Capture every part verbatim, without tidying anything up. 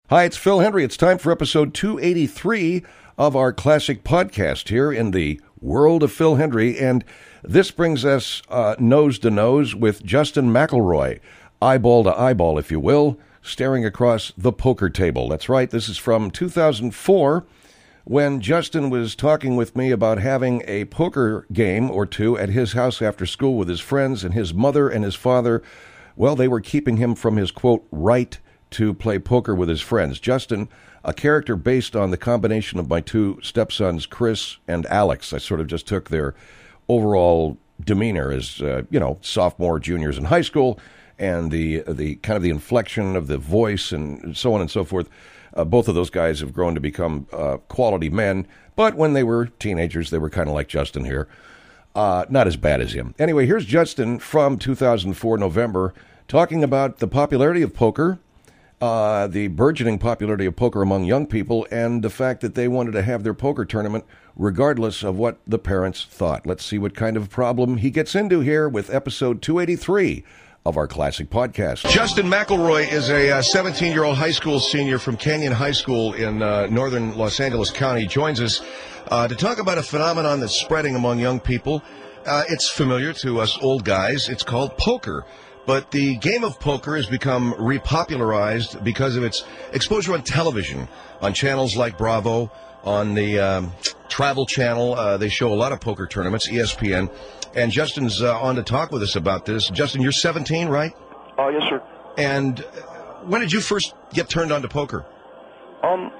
Hi, it's Phil Hendry. It's time for episode two eighty-three of our classic podcast here in the world of Phil Hendry. And this brings us uh, nose to nose with Justin McElroy, eyeball to eyeball, if you will, staring across the poker table. That's right. This is from two thousand four when Justin was talking with me about having a poker game or two at his house after school with his friends, and his mother and his father, well, they were keeping him from his, quote, right to play poker with his friends. Justin, a character based on the combination of my two stepsons, Chris and Alex. I sort of just took their overall demeanor as, uh, you know, sophomore, juniors in high school, and the the kind of the inflection of the voice and so on and so forth. Uh, both of those guys have grown to become uh, quality men, but when they were teenagers, they were kind of like Justin here. Uh, not as bad as him. Anyway, here's Justin from two thousand four, November, talking about the popularity of poker, Uh, the burgeoning popularity of poker among young people, and the fact that they wanted to have their poker tournament regardless of what the parents thought. Let's see what kind of problem he gets into here with episode two eighty-three of our classic podcast. Justin McElroy is a seventeen-year-old high school senior from Canyon High School in uh, northern Los Angeles County. He joins us uh, to talk about a phenomenon that's spreading among young people. Uh, it's familiar to us old guys. It's called poker. But the game of poker has become repopularized because of its exposure on television, on channels like Bravo, on the um, Travel Channel. Uh, they show a lot of poker tournaments, E S P N. And Justin's uh, on to talk with us about this. Justin, you're seventeen, right? Oh, uh, yes, sir. And when did you first get turned on to poker? Um,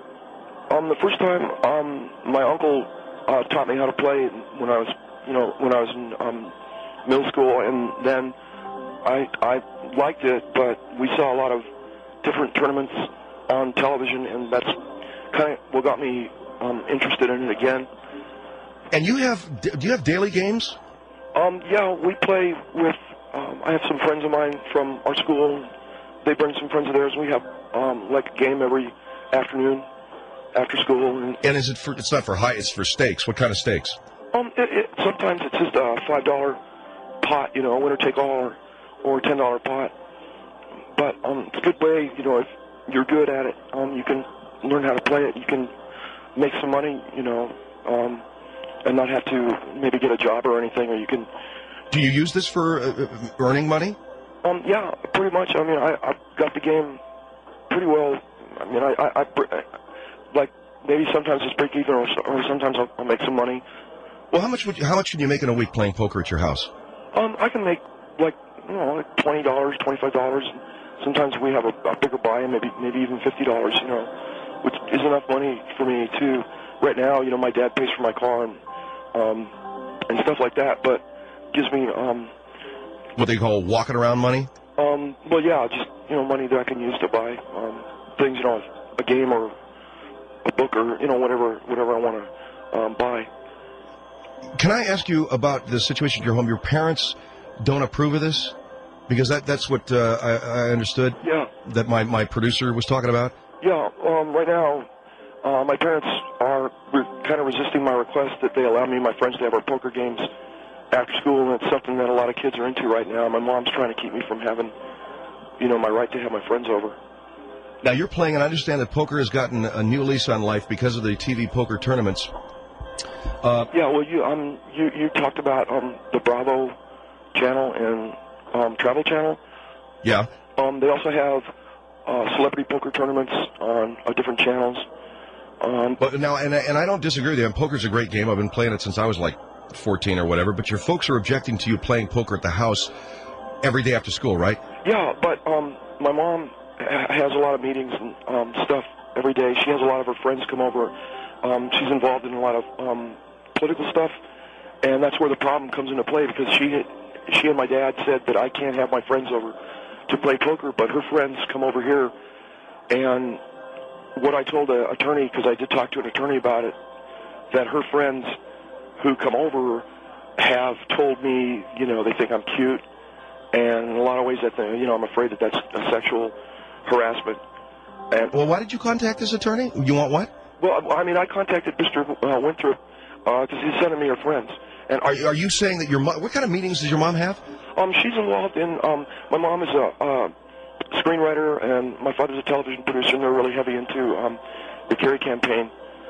um, the first time, um, my uncle uh, taught me how to play when I was, you know, when I was in um, middle school, and then I I liked it, but we saw a lot of different tournaments on television, and that's kind of what got me um, interested in it again. And you have, do you have daily games? Um, yeah, we play with, um, I have some friends of mine from our school. They bring some friends of theirs. We have um, like a game every afternoon after school. And, and is it for, it's not for high, it's for stakes. What kind of stakes? Um, it, it, sometimes it's just a five dollar pot, you know, winner take all, or, or a ten dollar pot. But um, it's a good way, you know, if you're good at it, um, you can learn how to play it. You can make some money, you know, um, and not have to maybe get a job or anything, or you can... Do you use this for uh, earning money? Um, yeah, pretty much. I mean, I, I've got the game pretty well. I mean, I, I, I like, maybe sometimes it's break even, or, or sometimes I'll, I'll make some money. Well, how much would you, how much can you make in a week playing poker at your house? Um, I can make, like, you know, like twenty dollars, twenty-five dollars. Sometimes we have a, a bigger buy-in, maybe maybe even fifty dollars, you know, which is enough money for me, too. Right now, you know, my dad pays for my car and um, and stuff like that, but gives me... Um, what they call walking around money? Um, well, yeah, just, you know, money that I can use to buy um, things, you know, a game or a book or, you know, whatever, whatever I want to um, buy. Can I ask you about the situation at your home? Your parents don't approve of this? Because that that's what uh, I, I understood. Yeah. That my, my producer was talking about? Yeah, um, right now, uh, my parents are re- kind of resisting my request that they allow me and my friends to have our poker games after school, and it's something that a lot of kids are into right now. My mom's trying to keep me from having, you know, my right to have my friends over. Now, you're playing, and I understand that poker has gotten a new lease on life because of the T V poker tournaments. Uh, yeah, well, you um you, you talked about um the Bravo channel and um Travel Channel. Yeah. Um, they also have uh, celebrity poker tournaments on uh, different channels. Um, but now, and and I don't disagree with you. And poker's a great game. I've been playing it since I was like fourteen or whatever. But your folks are objecting to you playing poker at the house every day after school, right? Yeah, but um, my mom ha- has a lot of meetings and um, stuff every day. She has a lot of her friends come over. Um, she's involved in a lot of um, political stuff, and that's where the problem comes into play, because she she and my dad said that I can't have my friends over to play poker, but her friends come over here. And what I told the attorney, because I did talk to an attorney about it, that her friends who come over have told me, you know, they think I'm cute, and in a lot of ways that they, you know, I'm afraid that that's a sexual harassment. And well, why did you contact this attorney? You want what? Well, I mean, I contacted Mister Uh, Winthrop because uh, he's sending me her friends. And are are you saying that your mom? What kind of meetings does your mom have? Um, she's involved in. Um, my mom is a uh, screenwriter, and my father's a television producer, and they're really heavy into um, the Kerry campaign.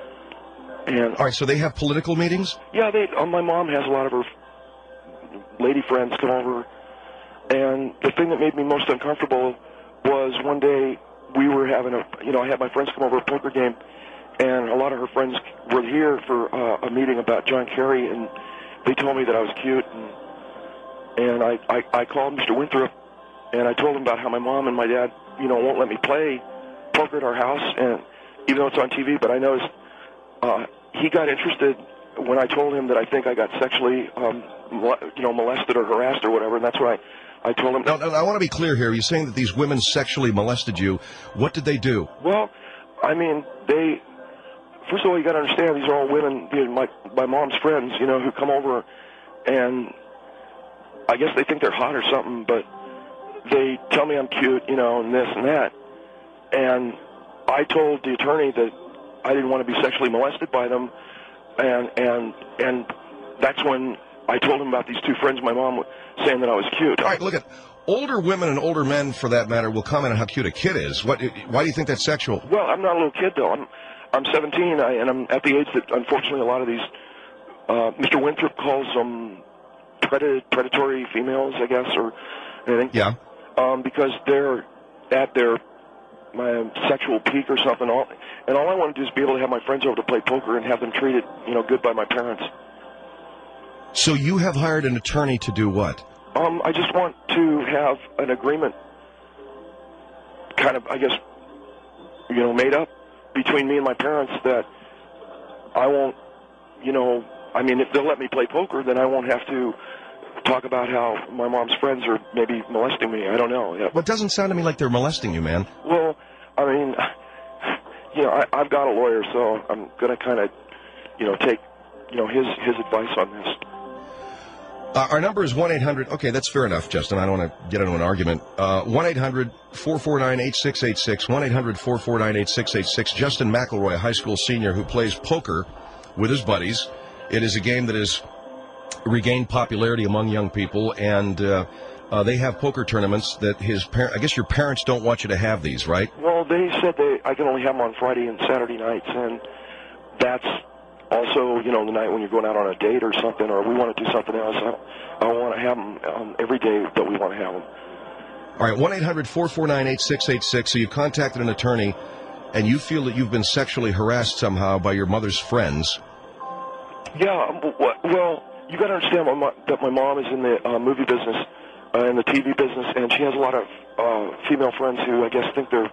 And all right, so they have political meetings? Yeah, they. Um, my mom has a lot of her lady friends come over, and the thing that made me most uncomfortable was one day we were having a, you know, I had my friends come over a poker game, and a lot of her friends were here for uh, a meeting about John Kerry, and they told me that I was cute, and, and I, I, I called Mister Winthrop, and I told him about how my mom and my dad, you know, won't let me play poker at our house, and even though it's on T V, but I noticed uh, he got interested when I told him that I think I got sexually, um, you know, molested or harassed or whatever, and that's why I, I told him. Now, now, I want to be clear here. You're saying that these women sexually molested you. What did they do? Well, I mean, they, first of all, you got to understand, these are all women, you know, my, my mom's friends, you know, who come over, and I guess they think they're hot or something, but they tell me I'm cute, you know, and this and that. And I told the attorney that I didn't want to be sexually molested by them, and and and that's when I told him about these two friends of my mom saying that I was cute. All right, look at older women and older men, for that matter, will comment on how cute a kid is. What? Why do you think that's sexual? Well, I'm not a little kid though. I'm I'm seventeen, I, and I'm at the age that unfortunately a lot of these uh, Mister Winthrop calls them pred- predatory females, I guess, or anything. Yeah. Um, because they're at their my sexual peak or something, all, and all I want to do is be able to have my friends over to play poker and have them treated, you know, good by my parents. So you have hired an attorney to do what? Um, I just want to have an agreement, kind of, I guess, you know, made up between me and my parents that I won't, you know, I mean, if they'll let me play poker, then I won't have to talk about how my mom's friends are maybe molesting me. I don't know. Yeah. Well, it doesn't sound to me like they're molesting you, man. Well, I mean, you know, I, I've got a lawyer, so I'm going to kind of, you know, take, you know, his his advice on this. Uh, our number is one eight hundred. Okay, that's fair enough, Justin. I don't want to get into an argument. Uh, one eight hundred four four nine eight six eight six. one eight hundred four four nine eight six eight six. Justin McElroy, a high school senior who plays poker with his buddies. It is a game that has regained popularity among young people, and uh, uh, they have poker tournaments that his parents, I guess your parents don't want you to have these, right? Well, they said they I can only have them on Friday and Saturday nights, and that's also, you know, the night when you're going out on a date or something, or we want to do something else. I don't, I don't want to have them um, every day that we want to have them. All right, one eight hundred four four nine eight six eight six. So you contacted an attorney, and you feel that you've been sexually harassed somehow by your mother's friends. Yeah, well, you got to understand that my mom is in the uh, movie business, uh, in the T V business, and she has a lot of uh, female friends who I guess think they're,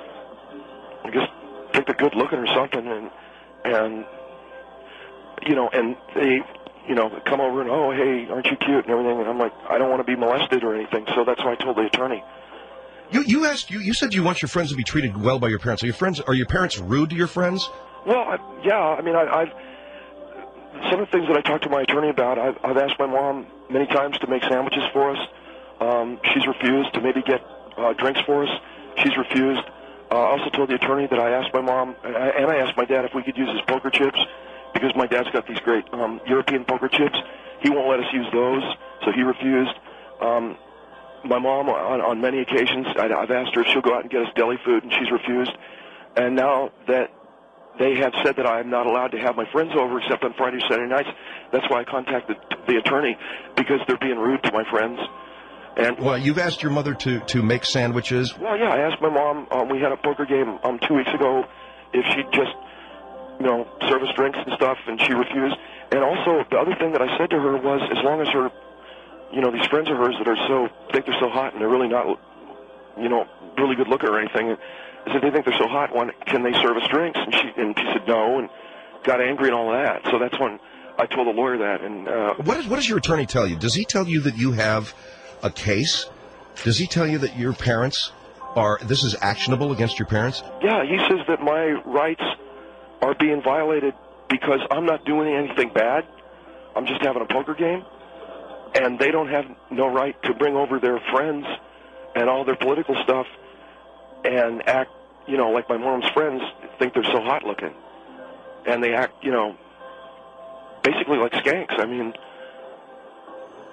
I guess think they're good looking or something, and and you know, and they, you know, come over and, oh, hey, aren't you cute and everything, and I'm like, I don't want to be molested or anything, so that's why I told the attorney. You you asked you you said you want your friends to be treated well by your parents. Are your friends are your parents rude to your friends? Well, I, yeah, I mean, I, I've. Some of the things that I talked to my attorney about, I've, I've asked my mom many times to make sandwiches for us. Um, she's refused to maybe get uh, drinks for us. She's refused. Uh, I also told the attorney that I asked my mom, and I, and I asked my dad if we could use his poker chips, because my dad's got these great um, European poker chips. He won't let us use those, so he refused. Um, my mom, on, on many occasions, I, I've asked her if she'll go out and get us deli food, and she's refused. And now that they have said that I am not allowed to have my friends over except on Friday or Saturday nights, that's why I contacted the attorney, because they're being rude to my friends. And well, you've asked your mother to, to make sandwiches. Well, yeah, I asked my mom. Um, we had a poker game um, two weeks ago if she'd just, you know, serve us drinks and stuff, and she refused. And also, the other thing that I said to her was, as long as her, you know, these friends of hers that are so think they're so hot and they're really not, you know, really good looking or anything. I said, they think they're so hot, why, can they serve us drinks? And she and she said no, and got angry and all that. So that's when I told the lawyer that. And uh, what, is, what does your attorney tell you? Does he tell you that you have a case? Does he tell you that your parents are, this is actionable against your parents? Yeah, he says that my rights are being violated because I'm not doing anything bad. I'm just having a poker game. And they don't have no right to bring over their friends and all their political stuff and act, you know, like my mom's friends think they're so hot looking. And they act, you know, basically like skanks. I mean... All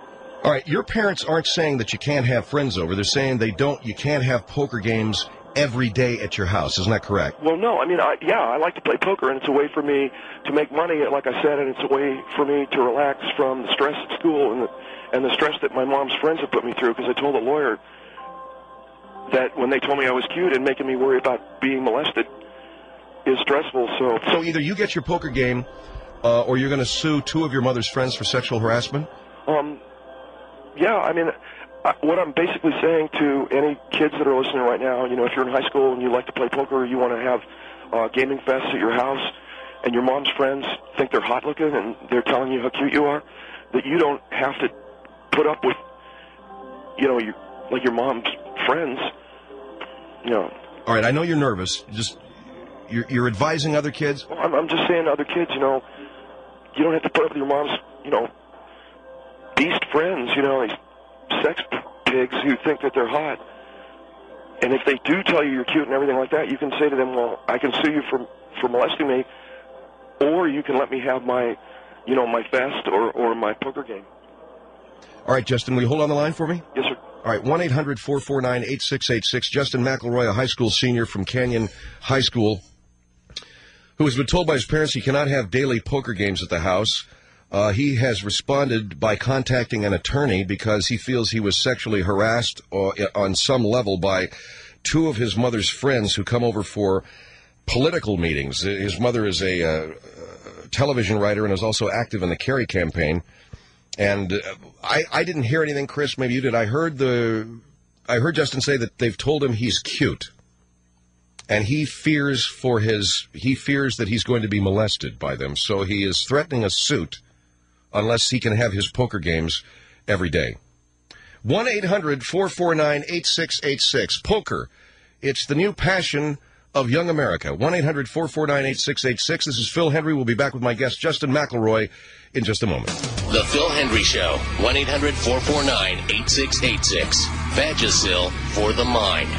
All right, your parents aren't saying that you can't have friends over. They're saying they don't. You can't have poker games every day at your house. Isn't that correct? Well, no. I mean, I, yeah, I like to play poker, and it's a way for me to make money, like I said, and it's a way for me to relax from the stress at school and the, and the stress that my mom's friends have put me through, because I told the lawyer that when they told me I was cute and making me worry about being molested is stressful. So, so either you get your poker game uh, or you're going to sue two of your mother's friends for sexual harassment? Um, yeah, I mean, I, what I'm basically saying to any kids that are listening right now, you know, if you're in high school and you like to play poker, or you want to have uh, gaming fests at your house, and your mom's friends think they're hot looking and they're telling you how cute you are, that you don't have to put up with, you know, your, like your mom's friends, you know. All right, I know you're nervous. Just you're, you're advising other kids? Well, I'm, I'm just saying to other kids, you know, you don't have to put up with your mom's, you know, beast friends, you know, these sex pigs who think that they're hot. And if they do tell you you're cute and everything like that, you can say to them, well, I can sue you for for molesting me, or you can let me have my, you know, my fest or, or my poker game. All right, Justin, will you hold on the line for me? Yes, sir. All right, one eight hundred four four nine eight six eight six. Justin McElroy, a high school senior from Canyon High School, who has been told by his parents he cannot have daily poker games at the house. Uh, he has responded by contacting an attorney because he feels he was sexually harassed or, on some level by two of his mother's friends who come over for political meetings. His mother is a uh, television writer and is also active in the Kerry campaign. And uh, I, I didn't hear anything, Chris. Maybe you did. I heard the I heard Justin say that they've told him he's cute, and he fears for his he fears that he's going to be molested by them. So he is threatening a suit unless he can have his poker games every day. one eight hundred four four nine eight six eight six. Poker. It's the new passion of young America. one eight hundred four four nine eight six eight six. This is Phil Hendry. We'll be back with my guest, Justin McElroy, in just a moment. The Phil Hendry Show. one eight hundred four four nine eight six eight six. Vagisil for the mind.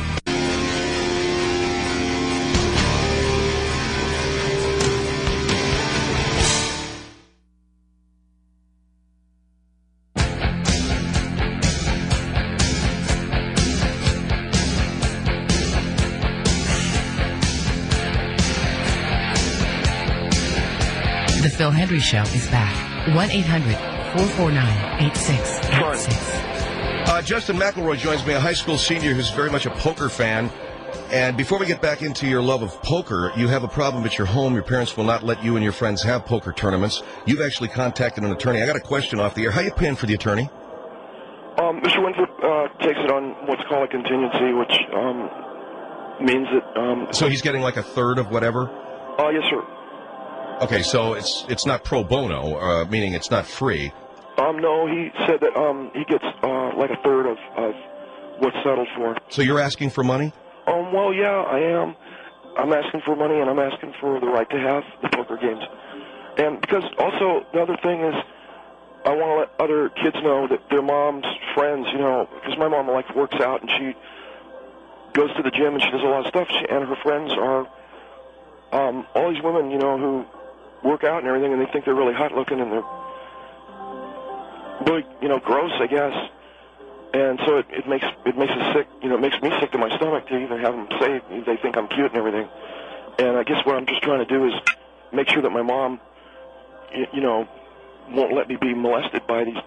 The Phil Hendry Show is back. one eight hundred four four nine eight six eight six. Uh, Justin McElroy joins me, a high school senior who's very much a poker fan. And before we get back into your love of poker, you have a problem at your home. Your parents will not let you and your friends have poker tournaments. You've actually contacted an attorney. I got a question off the air. How are you paying for the attorney? Um, Mister Winthrop uh, takes it on what's called a contingency, which um, means that... Um, so he's getting like a third of whatever? Oh, uh, yes, sir. Okay, so it's it's not pro bono, uh, meaning it's not free. Um, no, he said that um, he gets uh, like a third of, of what's settled for. So you're asking for money? Um, well, yeah, I am. I'm asking for money, and I'm asking for the right to have the poker games. And because also the other thing is, I want to let other kids know that their mom's friends, you know, because my mom like works out and she goes to the gym and she does a lot of stuff, she, and her friends are um, all these women, you know, who work out and everything, and they think they're really hot looking, and they're really, you know, gross, I guess. And so it, it makes it makes us sick, you know, it makes me sick to my stomach to even have them say they think I'm cute and everything. And I guess what I'm just trying to do is make sure that my mom, you, you know, won't let me be molested by these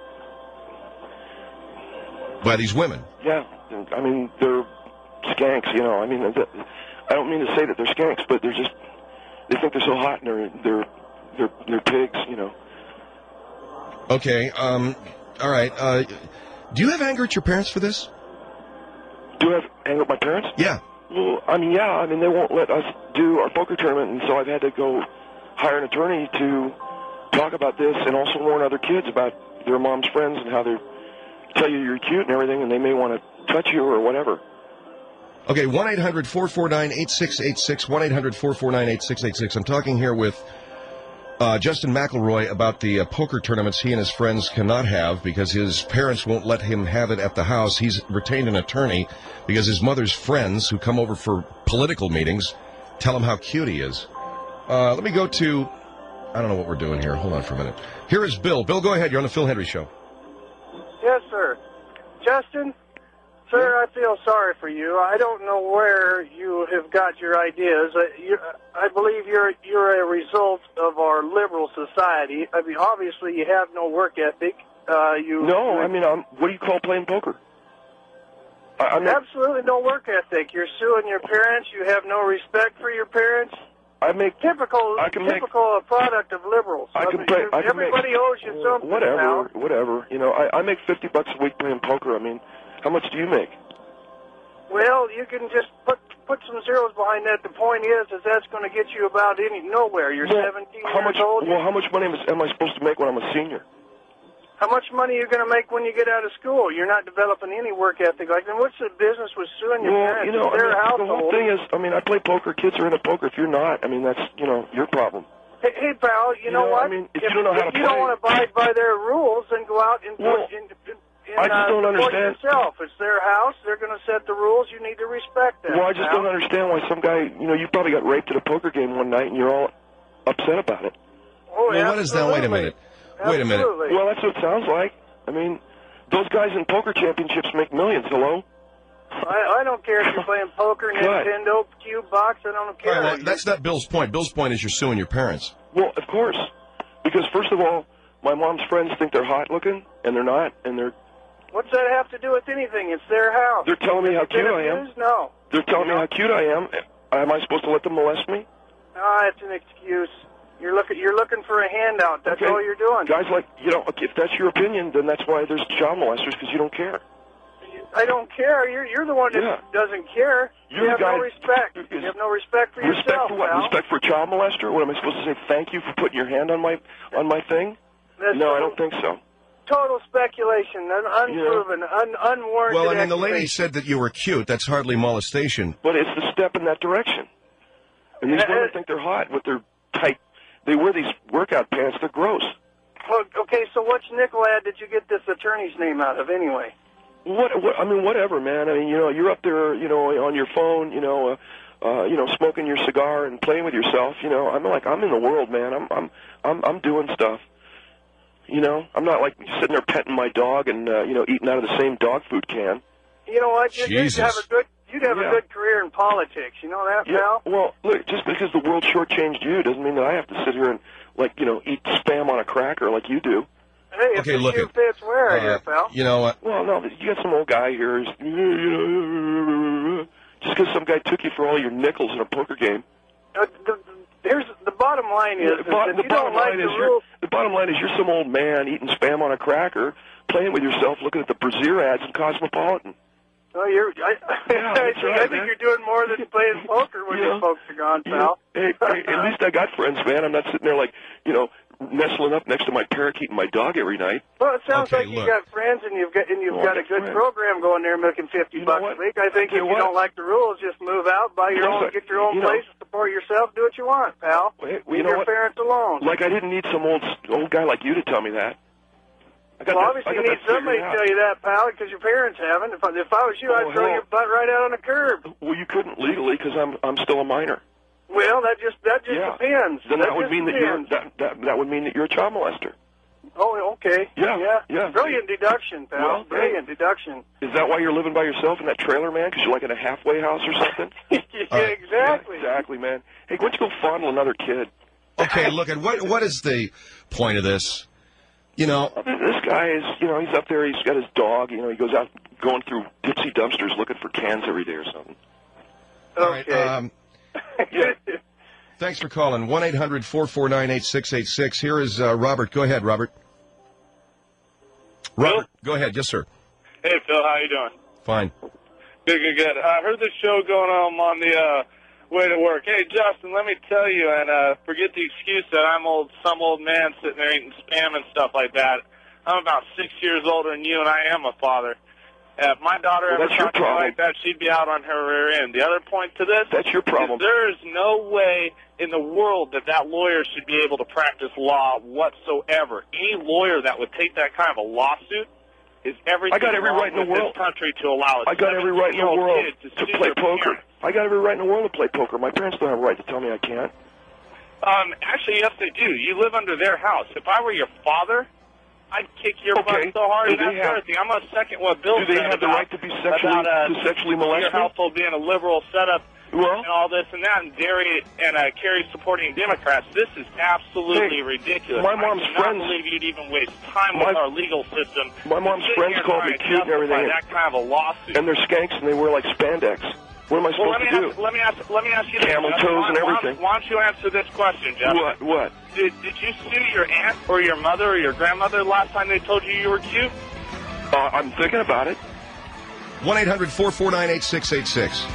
by these women. Yeah, I mean they're skanks, you know. I mean, I don't mean to say that they're skanks, but they're just they think they're so hot and they're they're they're, they're pigs, you know. Okay. Um. All right. Uh. Do you have anger at your parents for this? Do I have anger at my parents? Yeah. Well, I mean, yeah. I mean, they won't let us do our poker tournament, and so I've had to go hire an attorney to talk about this and also warn other kids about their mom's friends and how they tell you you're cute and everything, and they may want to touch you or whatever. Okay, one eight hundred four four nine eight six eight six, one eight hundred four four nine eight six eight six. I'm talking here with Uh, Justin McElroy about the uh, poker tournaments he and his friends cannot have because his parents won't let him have it at the house. He's retained an attorney because his mother's friends who come over for political meetings tell him how cute he is. Uh, let me go to, I don't know what we're doing here. Hold on for a minute. Here is Bill. Bill, go ahead. You're on the Phil Hendry Show. Yes, sir. Justin, sir, I feel sorry for you. I don't know where you have got your ideas. Uh, you, I believe you're you're a result of our liberal society. I mean, obviously, you have no work ethic. Uh, you No, I mean, I'm, what do you call playing poker? I, I mean, absolutely no work ethic. You're suing your parents. You have no respect for your parents. I make Typical, I can make- typical product of liberals. I can mean, play. you- I can everybody make, owes you something. Whatever, pal. whatever. You know, I, I make fifty bucks a week playing poker. I mean, how much do you make? Well, you can just put put some zeros behind that. The point is, is that's going to get you about any nowhere. You're Well, seventeen how years much? old. Well, how much money am I- am I supposed to make when I'm a senior? How much money are you going to make when you get out of school? You're not developing any work ethic. Like, then what's the business with suing your Well, parents? you know, It's I their mean, the household. whole thing is, I mean, I play poker. Kids are into poker. If you're not, I mean, that's, you know, your problem. Hey, hey, pal, you, You know, know, what? I mean, if you don't know how if to you don't play- want to abide by their rules, then go out and Well, put in, in, in, I just uh, don't support understand. yourself. It's their house. They're going to set the rules. You need to respect them. Well, I just pal. don't understand why some guy, you know, you probably got raped at a poker game one night and you're all upset about it. Oh, Well, what is that? Wait a absolutely. minute. Wait a minute. Absolutely. Well, that's what it sounds like. I mean, those guys in poker championships make millions. Hello? I, I don't care if you're playing poker, Good. Nintendo, cube box. I don't All care. right, well, that's not Bill's point. Bill's point is you're suing your parents. Well, of course. Because, first of all, my mom's friends think they're hot looking, and they're not, and they're What's that have to do with anything? It's their house. they're telling me how Have you cute been I am. abused? No. They're telling me how cute I am. Am I supposed to let them molest me? No, it's an excuse. You're looking. You're looking for a handout. That's Okay. all you're doing. Guys like, you know, if that's your opinion, then that's why there's child molesters, because you don't care. I don't care. You're you're the one that Yeah. doesn't care. You're you have the guy- no respect. is- You have no respect for Respect yourself, for what? pal. Respect for a child molester? What am I supposed to say? Thank you for putting your hand on my on my thing? That's No, I don't think so. Total speculation, un- unproven, un- unwarranted. Well, I mean, the lady accusation. said that you were cute. That's hardly molestation. But it's the step in that direction. And these Uh, women uh, think they're hot with their tight. They wear these workout pants. They're gross. Well, okay, so which nickel ad did you get this attorney's name out of, anyway? What, what? I mean, whatever, man. I mean, you know, you're up there, you know, on your phone, you know, uh, uh, you know, smoking your cigar and playing with yourself. You know, I'm like, I'm in the world, man. I'm, I'm, I'm, I'm doing stuff. You know, I'm not like sitting there petting my dog and uh, you know, eating out of the same dog food can. You know what? You'd, you'd Jesus. have a good, you'd have Yeah. a good career in politics. You know that, Yeah. pal? Well, look, just because the world shortchanged you doesn't mean that I have to sit here and like, you know, eat spam on a cracker like you do. Hey, if Okay, the look shoe it. fits, wear it, Uh, here, pal. you know what? Well, no, you got some old guy here who's, you know, just because some guy took you for all your nickels in a poker game. Uh, the, here's the bottom line is, the, is bo- if the you bottom don't like line the is you're, rules, the bottom line is you're some old man eating spam on a cracker, playing with yourself, looking at the brassiere ads in Cosmopolitan. well, you're. I, Yeah, I, that's think, right, I think man. you're doing more than playing poker when You your know, folks are gone, You know, pal. hey, hey, at least I got friends, man. I'm not sitting there like, you know, nestling up next to my parakeet and my dog every night. Well, it sounds Okay, like you look. got friends and you've got and you've Well, got I a got good friends. program going there, making fifty You know bucks what? a week. I think I tell if you you what. don't like the rules, just move out, buy your Yes, own, I- get your own you know. place, support yourself, do what you want, pal. Well, hey, well, Leave you know your what? parents alone. Like I didn't need some old old guy like you to tell me that. I got Well, that, obviously I you got need that figured somebody to out. tell you that, pal, because your parents haven't. If I, if I was you, Oh, I'd throw hell. your butt right out on the curb. Well, you couldn't legally because I'm I'm still a minor. Well, that just that just Yeah. depends. Then that, would just mean that you're depends. that, that that would mean that you're a child molester. Oh, okay. Yeah, yeah, yeah. Brilliant deduction, pal. Well, Brilliant deduction. Is that why you're living by yourself in that trailer, man? Because you're like in a halfway house or something? yeah, right. exactly. Yeah, exactly, man. Hey, why don't you go fondle another kid? Okay, look at what what is the point of this? You know, This guy is, you know, he's up there. He's got his dog. You know, he goes out going through tipsy dumpsters looking for cans every day or something. all right. Okay. Um, thanks for calling. one eight hundred four four nine eight six eight six. Here is uh, Robert. Go ahead, Robert. Robert, go ahead. Yes, sir. Hey, Phil, how you doing? Fine. Good, good, good. I heard the show going on on the uh, way to work. Hey, Justin, let me tell you, and uh, forget the excuse that I'm old, some old man sitting there eating spam and stuff like that. I'm about six years older than you, and I am a father. If my daughter Well, ever that's your talked to me problem. like that, she'd be out on her rear end. The other point to this That's your problem. is there is no way in the world that that lawyer should be able to practice law whatsoever. Any lawyer that would take that kind of a lawsuit is everything I got every wrong right in the with world. this country to allow it. I got every right in the world to, to play poker. I got every right in the world to play poker. My parents don't have a right to tell me I can't. Um, actually, yes, they do. You live under their house. If I were your father, I'd kick your Okay. butt so hard Do and that they have- sort of thing. I'm going to second what Bill Do they said have the about, right to be sexually about, uh, to sexually molest your me? household being a liberal setup Well, and all this and that, and Derry and uh, Kerry supporting Democrats. This is absolutely Hey, ridiculous. my mom's I cannot friends- believe you'd even waste time My- with our legal system. my mom's Sit friends here call try me and cute and everything. justify That kind of a lawsuit. and they're skanks and they wear like spandex. What am I well, supposed let me to do? ask, let me ask, let me ask you this. Camel Justin. toes and Why- why- everything. Why don't you answer this question, Jeff? What? What? Did, did you sue your aunt or your mother or your grandmother last time they told you you were cute? Uh, I'm thinking about it. one eight hundred four four nine eight six eight six.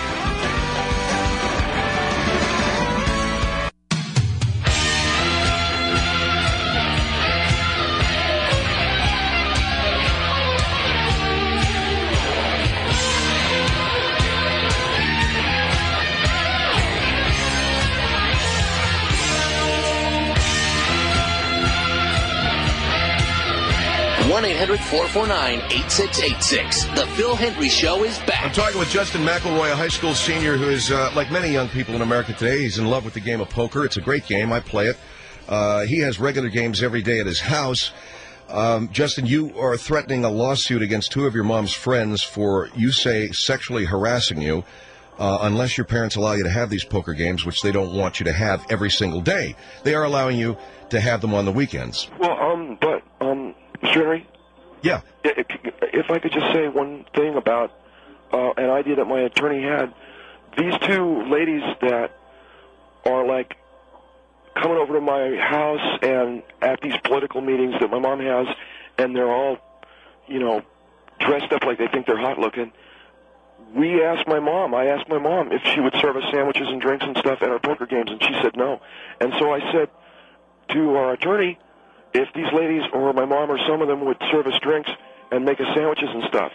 one eight hundred four four nine eight six eight six. The Phil Hendry Show is I'm back. talking with Justin McElroy, a high school senior who is, uh, like many young people in America today, he's in love with the game of poker. It's a great game. I play it. Uh, he has regular games every day at his house. Um, Justin, you are threatening a lawsuit against two of your mom's friends for, you say, sexually harassing you, uh, unless your parents allow you to have these poker games, which they don't want you to have every single day. They are allowing you to have them on the weekends. Well, um, but um, Mister Henry, Yeah. if, if I could just say one thing about uh, an idea that my attorney had, these two ladies that are like coming over to my house and at these political meetings that my mom has, and they're all, you know, dressed up like they think they're hot looking. We asked my mom, I asked my mom if she would serve us sandwiches and drinks and stuff at our poker games, and she said no. And so I said to our attorney, if these ladies or my mom or some of them would serve us drinks and make us sandwiches and stuff.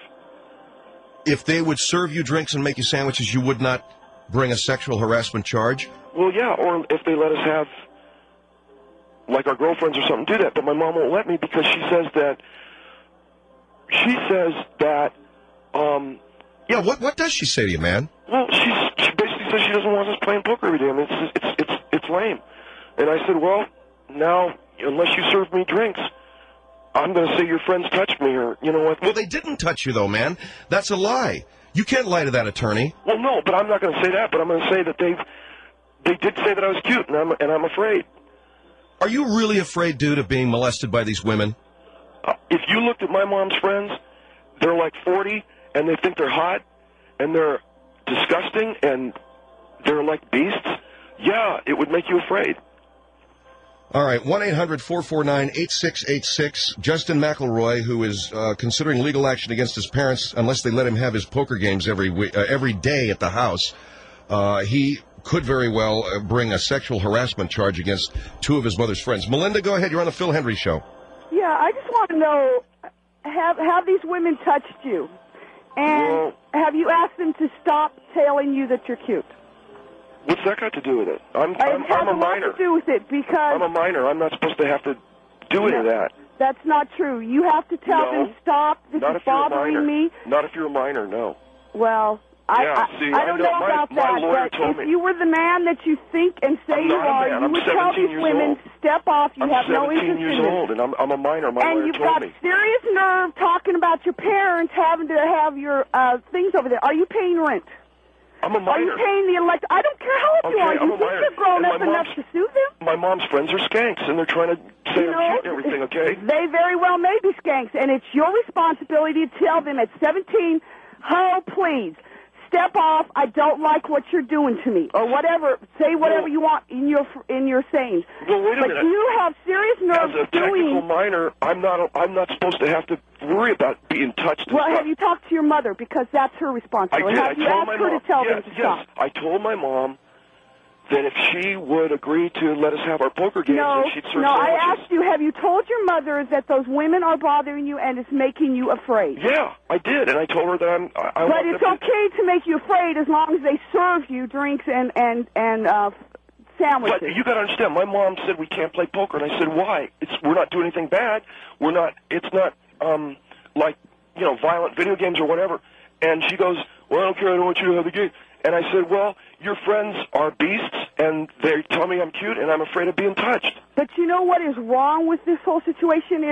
If they would serve you drinks and make you sandwiches, you would not bring a sexual harassment charge? Well, yeah, or if they let us have, like our girlfriends or something, do that. But my mom won't let me because she says that, she says that, um, Yeah, what what does she say to you, man? well, she's, she basically says she doesn't want us playing poker every day. I mean, it's, it's, it's, it's lame. And I said, well, now, unless you serve me drinks, I'm going to say your friends touched me, or, you know what? Well, they didn't touch you, though, man. That's a lie. You can't lie to that attorney. Well, no, but I'm not going to say that, but I'm going to say that they've, they did say that I was cute, and I'm, and I'm afraid. Are you really afraid, dude, of being molested by these women? Uh, if you looked at my mom's friends, they're like forty, and they think they're hot, and they're disgusting, and they're like beasts. Yeah, it would make you afraid. All right, one eight hundred four four nine eight six eight six. Justin McElroy, who is uh, considering legal action against his parents unless they let him have his poker games every week, uh, every day at the house. Uh, he could very well uh, bring a sexual harassment charge against two of his mother's friends. Melinda, go ahead. You're on the Phil Hendry Show. Yeah, I just want to know, have have these women touched you? And Well- have you asked them to stop telling you that you're cute? What's that got to do with it? I'm, It I'm, has I'm a a lot minor. to do with it because I'm a minor. I'm not supposed to have to do any of that. that's not true. You have to tell No. them, stop, this Not is if you're a bothering minor. me. Not if you're a minor, no. Well, I, Yeah, I, see, I I don't know- know my- about my that, lawyer but told if me- you were the man that you think and say I'm you not a are, man. you I'm would tell seventeen these years women, old. step off, you I'm have no seventeen interest years in this. old, and I'm, I'm a minor. My And lawyer you've told got me. serious nerve talking about your parents having to have your uh, things over there. Are you paying rent? I'm a Are you minor. paying the elect? I don't care how old you Okay, are. I'm You a think minor. you're grown And up my enough mom's- to sue them? My mom's friends are skanks, and they're trying to say You I'm know, cute and everything, okay? They very well may be skanks, and it's your responsibility to tell them at seventeen, oh, please, step off. I don't like what you're doing to me, or whatever. Say whatever Well- you want in your in your sayings. Well, wait a but minute. you have serious As nerve a technical doing. minor, I'm not. I'm not supposed to have to worry about being touched. And Well, stuff. have you talked to your mother because that's her I responsibility? did. Have I you told asked my her mom. to tell yes, them to yes. stop? I told my mom that if she would agree to let us have our poker games, No, that she'd serve no. I sandwiches. asked you, have you told your mother that those women are bothering you and it's making you afraid? Yeah, I did, and I told her that I'm. I, I But want it's them to- okay to make you afraid as long as they serve you drinks and and and uh, sandwiches. But you got to understand, my mom said we can't play poker, and I said why? It's we're not doing anything bad. We're not. It's not um like you know violent video games or whatever. And she goes, well, I don't care. I don't want you to have the game. And I said, well, your friends are beasts, and they tell me I'm cute, and I'm afraid of being touched. But you know what is wrong with this whole situation is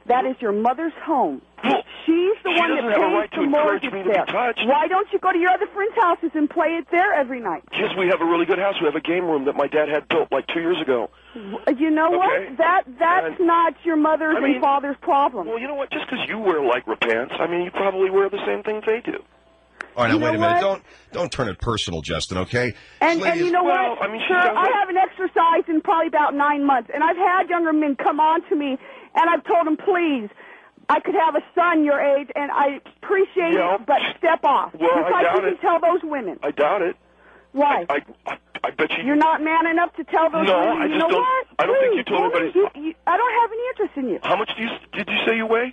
That is your mother's home. Well, She's the she one that doesn't have a pays right to the encourage mortgage me to be there. touched. Why don't you go to your other friends' houses and play it there every night? Because we have a really good house. We have a game room that my dad had built like two years ago. You know Okay. what? That that's And- not your mother's I mean- and father's problem. Well, you know what? Just because you wear Lycra pants, I mean, you probably wear the same things they do. All right, now You wait a know minute. what? Don't don't turn it personal, Justin. Okay. And, Ladies, and you know well, what, I mean, she sir, sounds I like- haven't exercised in probably about nine months, and I've had younger men come on to me, and I've told them, please, I could have a son your age, and I appreciate Yeah. it, but step off. Well, Just I like doubt you can it. tell those women. I doubt it. Why? I, I, I bet you. You're not man enough to tell those No, women, I you just know don't- what? I don't think you Please, told woman, anybody- You, you, I don't have any interest in you. How much do you, did you say you weigh?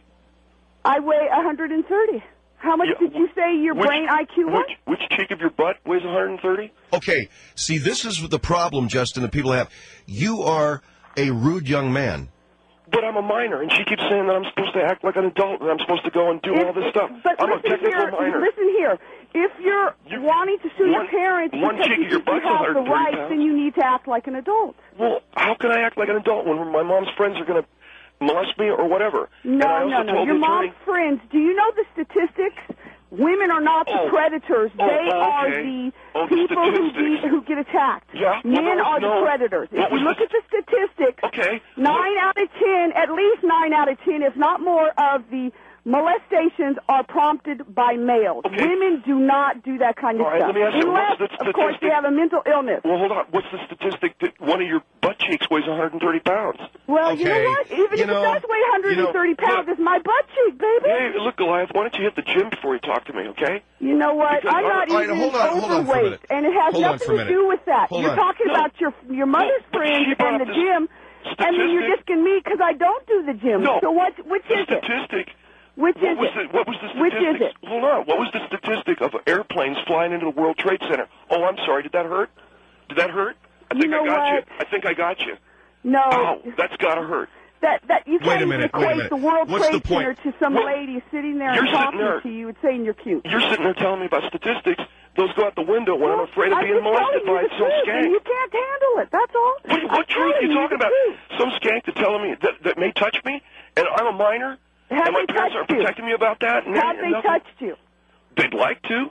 I weigh one hundred thirty. How much Yeah, did you say your which, brain I Q was? Which, which cheek of your butt weighs one hundred thirty? Okay. See, this is the problem, Justin, that people have. You are a rude young man. But I'm a minor, and she keeps saying that I'm supposed to act like an adult, and I'm supposed to go and do If- all this stuff. But I'm a listen technical here, minor. listen here. If you're You- wanting to sue one- your parents one because cheek you of your think you butt's have the one hundred thirty rights, pounds. then you need to act like an adult. Well, how can I act like an adult when my mom's friends are going to molest me or whatever? and I No, also no, no. told Your the mom's attorney, friends. Do you know the statistics? Women are not the Oh. predators. Oh, they oh, are okay. the Oh, the people who, statistics. be, who get attacked. Yeah, well, Men there was are no- the predators. what If you was look the- at the statistics, Okay. nine out of ten, at least nine out of ten, if not more, of the molestations are prompted by males. Okay. Women do not do that kind of All right, stuff. let me ask you, Unless, what's the of course, they statistic? have a mental illness. Well, hold on. What's the statistic that one of your butt cheeks weighs one hundred thirty pounds? Well, you Okay. know what? Even You if know- it does weigh one hundred thirty you know, pounds, look- it's my butt cheek, baby. Hey, look, Goliath, why don't you hit the gym before you talk to me, okay? You know what? Because I'm not all right, even hold on, hold on for a overweight, minute. and it has Hold on nothing for a to minute. do with that. Hold You're on. talking No. about your your mother's No, but friends she brought and the up this gym, and then you're statistic. disking me because I don't do the gym. No. So what? Which The is it? statistic. Which What is was it? the what was the Which statistic? is it? Hold on. What was the statistic of airplanes flying into the World Trade Center? Oh, I'm sorry. Did that hurt? Did that hurt? I You think know I got what? you. I think I got you. No. Ow, that's gotta hurt. That that you Wait a can't even minute, wait a equate minute. the World What's Trade the point? Center to some Well, lady sitting there you're and sitting talking there- to you and saying you're cute. You're sitting there telling me about statistics. Those go out the window when I'm Well, afraid of I'm being just molested telling you by the some truth, skank. and you can't handle it. That's all. What, I'm what truth are telling you talking the about? truth. Some skank that's telling me that, that may touch me, and I'm a minor, Have and my they parents touched aren't you? protecting me about that. And Have and they nothing. touched you? They'd like to.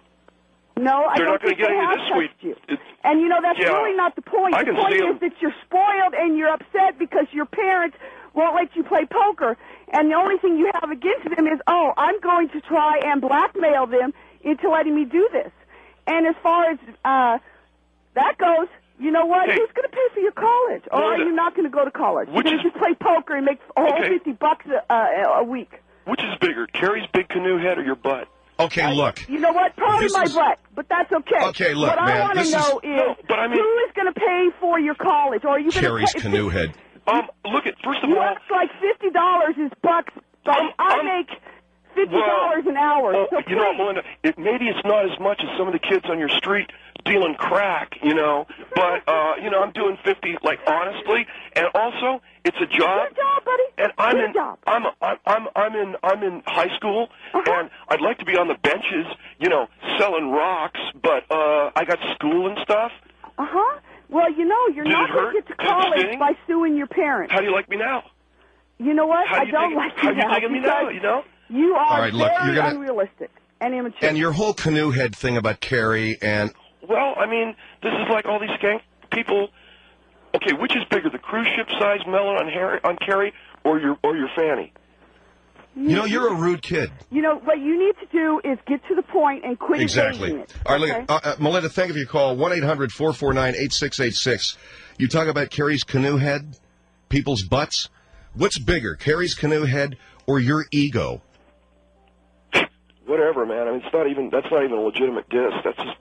No, I They're don't not gonna think get they any of have this touched sweet- you. it's- And you know that's Yeah. really not the point. I The can point see is 'em. that you're spoiled and you're upset because your parents won't let you play poker, and the only thing you have against them is, oh, I'm going to try and blackmail them into letting me do this. And as far as uh, that goes, you know what? Hey. Who's going to pay for your college? Or are Melinda, you not going to go to college? You're which going to is- just play poker and make a whole Okay. fifty bucks a, uh, a week. Which is bigger, Carrie's big canoe head or your butt? Okay, look. You know what? Probably This my is- butt, but that's okay. Okay, look, what I man, want to this is- know is, No, but I mean- who is going to pay for your college? Or are you going to Carrie's pay? canoe head. Um, look at first of You all. act like fifty dollars is bucks, but Um, I um, make fifty dollars well, an hour. uh, so you know, please. Melinda, it, maybe it's not as much as some of the kids on your street dealing crack, you know. But uh, you know, I'm doing fifty, like honestly, and also it's a job. Good job, buddy. And I'm Good in, job. I'm, I'm, I'm, I'm in, I'm in high school, Uh-huh. and I'd like to be on the benches, you know, selling rocks. But uh, I got school and stuff. Uh huh. Well, you know, you're Did not it going hurt? to get to Did it college sting? by suing your parents. How do you like me now? You know what? How do I you don't think, like how you do you now think of me now? because You know. you are All right, look, very you're gonna- unrealistic and immature. And your whole canoe head thing about Carrie and Well, I mean, this is like all these skank people. Okay, which is bigger, the cruise ship size melon on Harry, on Carrie, or your or your fanny? you know you're a rude kid. You know, what you need to do is get to the point and quit Exactly. evading it. All right, okay? look, uh, uh, Melinda, thank you for your call. one eight hundred four four nine eight six eight six. You talk about Carrie's canoe head, people's butts. What's bigger, Carrie's canoe head or your ego? Whatever, man. I mean, it's not even that's not even a legitimate diss. That's just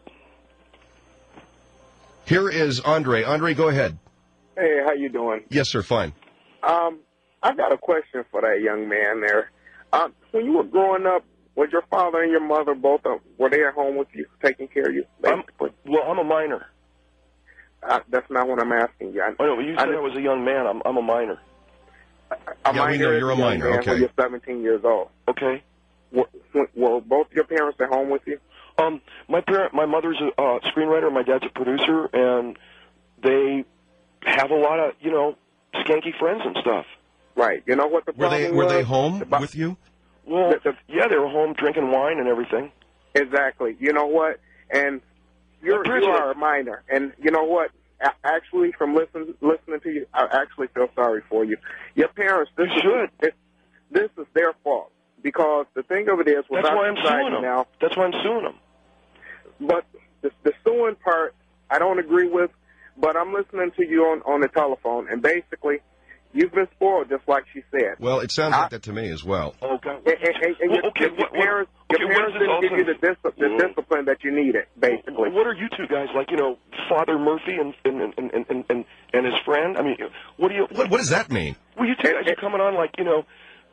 Here is Andre. Andre, go ahead. Hey, how you doing? Yes, sir, fine. Um, I've got a question for that young man there. Um, when you were growing up, was your father and your mother both uh, were they at home with you, taking care of you? I'm, Basically, well, I'm a minor. uh, that's not what I'm asking you. I, I know, but you said I, was a young man. I'm I'm a minor. A Yeah, we minor know is you're a young minor, man okay. When you're seventeen years old. Okay. Were, were both your parents at home with you? Um, my parent, my mother's a uh, screenwriter. My dad's a producer, and they have a lot of you know skanky friends and stuff. Right. You know what the Were problem they were was? they home About- with you? Well, The- the- yeah, they were home drinking wine and everything. Exactly. You know what? And you're My parents you were- are a minor. And you know what? A- Actually, from listen, listening to you, I actually feel sorry for you. Your parents. This You is should. This, this is their fault because the thing of it is, with That's our why I'm society suing them. now. That's why I'm suing them. But the, the suing part, I don't agree with. But I'm listening to you on on the telephone, and basically, you've been spoiled, just like she said. Well, it sounds like that to me as well. Okay. And, and, and Well, your, okay, your, what- what- parents, okay, your what parents is this didn't give you the, also- dis- the Whoa. discipline that you needed, basically. What are you two guys like? You know, Father Murphy and and and and and, and his friend. I mean, what do you? What what does that mean? Well, you two guys are coming on like you know.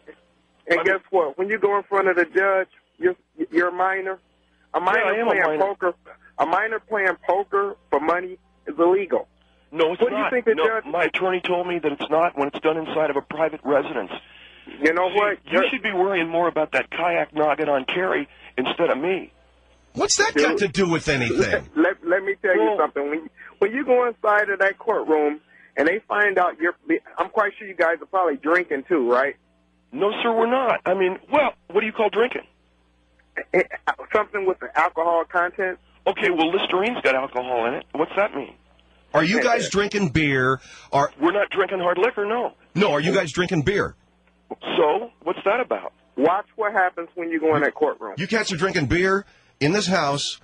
And I guess what? When you go in front of the judge, you're, you're a minor. A minor I am a playing minor. poker. A minor playing poker for money is illegal. No, it's What do you not. think the no, judge- my attorney told me that it's not when it's done inside of a private residence. You know See, what? You You're- should be worrying more about that kayak noggin on Carrie instead of me. What's that got to do with anything? Let, let me tell you Well- something. When you, when you go inside of that courtroom and they find out you're, I'm quite sure you guys are probably drinking too, right? No, sir, we're not. I mean, well, what do you call drinking? Eh, Something with the alcohol content. Okay, well, Listerine's got alcohol in it. What's that mean? Are you guys drinking beer? Are We're not drinking hard liquor, no. no? Are you guys drinking beer? So, what's that about? Watch what happens when you go in that courtroom. You cats are drinking beer in this house.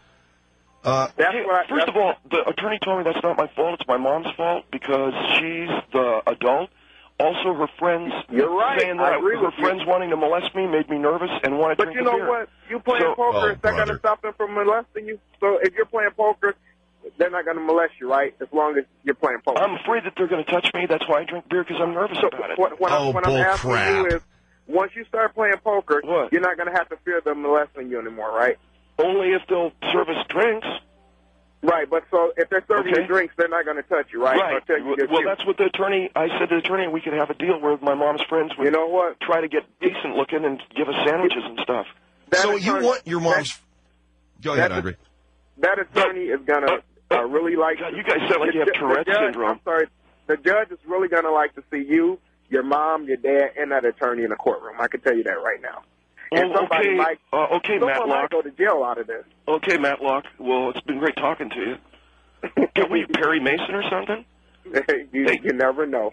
Uh, That's Hey, what I, first that's, of all, the attorney told me that's not my fault. It's my mom's fault because she's the adult. Also, her friends You're right. saying that I agree her with you. friends wanting to molest me made me nervous and wanted to but drink you know the beer. what? You playing So- poker, Oh, is that going brother. to stop them from molesting you? So if you're playing poker, they're not going to molest you, right? As long as you're playing poker. I'm afraid that they're going to touch me. That's why I drink beer because I'm nervous so about it. what, what, Oh, I'm, what I'm bull asking crap. you is, once you start playing poker, What? you're not going to have to fear them molesting you anymore, right? Only if they'll serve us drinks. Right, but so if they're serving Okay. you drinks, they're not going to touch you, right? Right. They'll tell you Well, your well, cue. that's what the attorney. I said to the attorney we could have a deal where my mom's friends would You know what? try to get decent looking and give us sandwiches and stuff. That so you attorney- want your mom's? Go ahead, that- Andre. That attorney is going to Uh, uh, really like... God, you guys sound like you have the, Tourette's the judge, syndrome. I'm sorry. The judge is really going to like to see you, your mom, your dad, and that attorney in the courtroom. I can tell you that right now. And Oh, somebody okay, might, uh, okay, someone Matlock. might go to jail out of this. Okay, Matlock. Well, it's been great talking to you. Can we Perry Mason or something? you, Hey. you never know.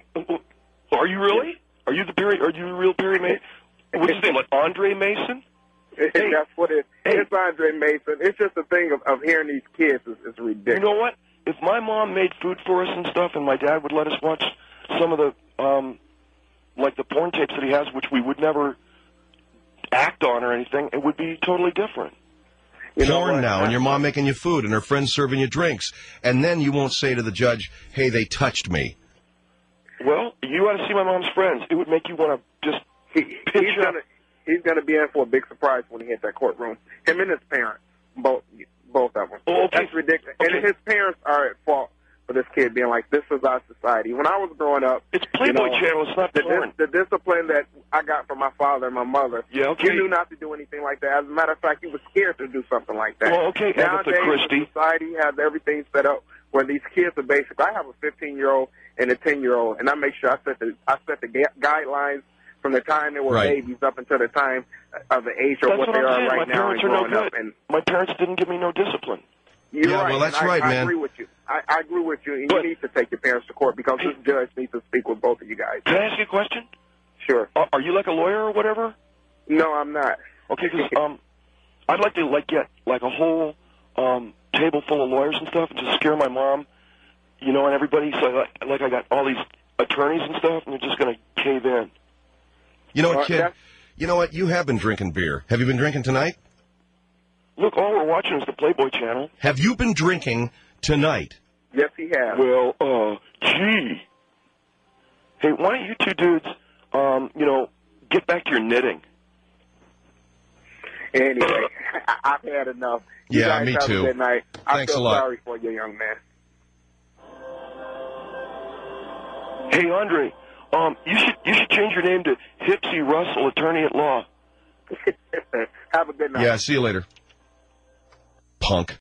Are you really? Are you the Perry? Are you the real Perry Mason? What's his name? Like Andre Mason? That's what it Hey. It's Andre Mason. It's just a thing of, of hearing these kids is, is ridiculous. You know what? If my mom made food for us and stuff, and my dad would let us watch some of the, um, like the porn tapes that he has, which we would never act on or anything, it would be totally different. You know Porn what? now, and your mom making you food, and her friends serving you drinks, and then you won't say to the judge, "Hey, they touched me." Well, you ought to see my mom's friends. It would make you want to just He, pitch he's up. gonna he's gonna be in for a big surprise when he hits that courtroom. Him and his parents, both both of them. Oh, okay. That's ridiculous. Okay. And his parents are at fault for this kid being like, "This is our society." When I was growing up, It's Playboy you know, Channel. It's not the, porn. the discipline that I got from my father and my mother, Yeah, okay. you knew not to do anything like that. As a matter of fact, you were scared to do something like that. Well, okay, Agatha Nowadays, Christie. the society has everything set up where these kids are basic. I have a fifteen-year-old and a ten-year-old, and I make sure I set the I set the ga- guidelines from the time they were Right. babies up until the time of the age of That's what, what they I'm are saying. right My now and parents are no growing up. good. And My parents didn't give me no discipline. you're Yeah, right. well, that's and I, right, I man. agree with you. I, I agree with you, and But- you need to take your parents to court because this judge needs to speak with both of you guys. Can I ask you a question? Sure. Are, are you like a lawyer or whatever? No, I'm not. Okay, because um, I'd like to like get like a whole um table full of lawyers and stuff, and just scare my mom, you know, and everybody. So like, like I got all these attorneys and stuff, and they're just gonna cave in. You know what, Uh, kid? that's- You know what? You have been drinking beer. Have you been drinking tonight? Look, all we're watching is the Playboy Channel. Have you been drinking tonight? Yes, he has. Well, uh, gee. Hey, why don't you two dudes, um, you know, get back to your knitting? Anyway, I, I've had enough. You Yeah, guys me have too. A good night. I Thanks feel a lot. sorry for you, young man. Hey, Andre, um, you should you should change your name to Hipsy Russell, attorney at law. Have a good night. Yeah, see you later. Punk.